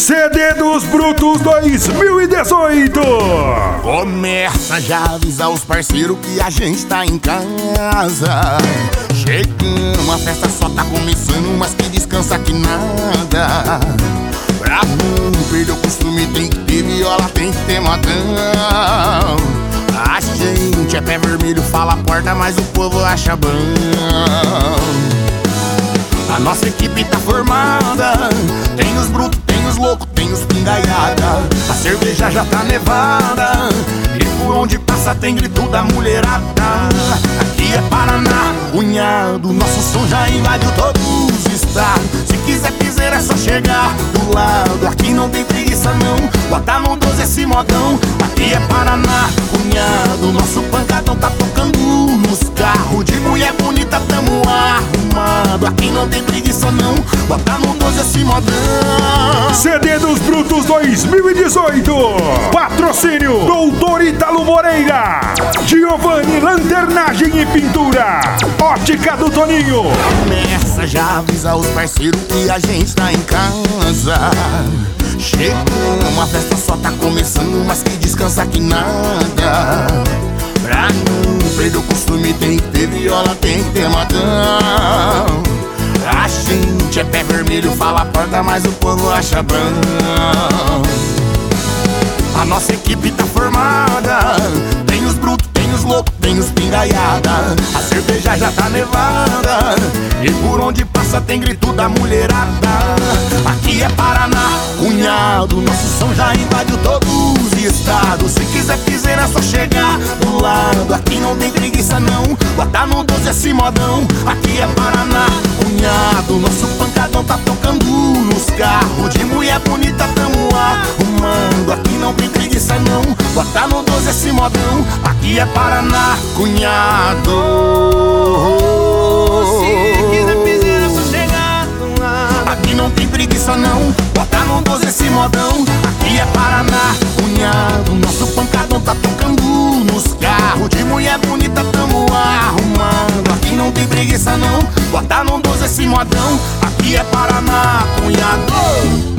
CD dos Brutos 2018. Começa já a avisar os parceiros que a gente tá em casa. Chegamos, a festa só tá começando, mas que descansa que nada. Pra não perder o costume tem que ter viola, tem que ter modão. A gente é pé vermelho, fala a porta, mas o povo acha bom. A nossa equipe tá formada, tem os brutos, tem os loucos, tem os pingaiada. A cerveja já tá nevada e por onde passa tem grito da mulherada. Aqui é Paraná, cunhado, nosso som já invadiu todos os estados. Se quiser piseira é só chegar do lado. Aqui não tem preguiça não, bota no 12 esse modão. Aqui é Paraná, cunhado, nosso pancadão tá tocando nos carros. De mulher bonita tamo arrumado. Aqui não tem preguiça não, bota no 12 esse modão. CD dos Brutos 2018. Patrocínio Doutor Ítalo Moreira, Giovanni Lanternagem e Pintura, Ótica do Toninho. Começa já a avisar os parceiros que a gente tá em casa. Chegamos, a festa só tá começando, mas que descansa que nada. Pra não perder o costume tem que ter viola, tem que ter modão. A gente é pé vermelho, fala a porta, mas o povo acha bom. A nossa equipe tá formada, tem os brutos, tem os loucos, tem os pingaiada. A cerveja já tá nevada e por onde passa tem grito da mulherada. Aqui é Paraná, cunhado, nosso som já invadiu todos os estados. Se quiser piseira é só chegar do lado. Aqui não tem preguiça não, bota no 12 esse modão. Aqui é Paraná, cunhado, nosso pancadão tá tocando nos carros. De mulher bonita tamo arrumando. Aqui não tem preguiça não, bota no 12 esse modão. Aqui é Paraná, cunhado. Se quiser piseira é só chegar do lado. Aqui não tem preguiça não, bota no 12 esse modão. Aqui é Paraná, cunhado, nosso pancadão tá tocando nos carros. De mulher bonita tamo arrumando. Aqui não tem preguiça não, bota no 12 esse modão. Aqui é Paraná, cunhado.